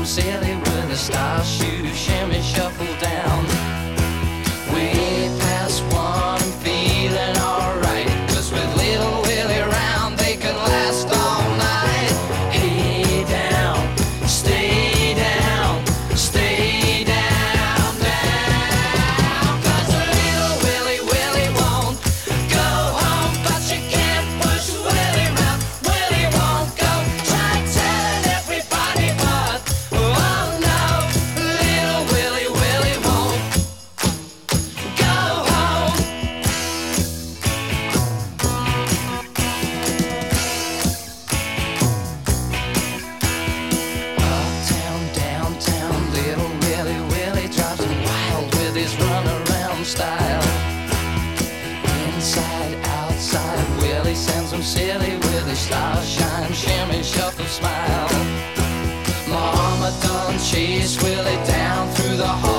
silly with a star shoe, shimmy, shuffle down. Way past one and feeling alright, 'cause with little Willie around they can last all night. Hey down, stay down, stay down, down. 'Cause little Willie, Willie won't go home, but you can't push Willie round. Willie won't go. Try telling everybody but, oh no, little Willie, Willie won't go home. Uptown, downtown, little Willie, Willie drives him wild with his runaround style. Inside, outside, Willie sends him silly with his star shine, shimmy, shuffle, smile. Mama done chased Willie down through the hall.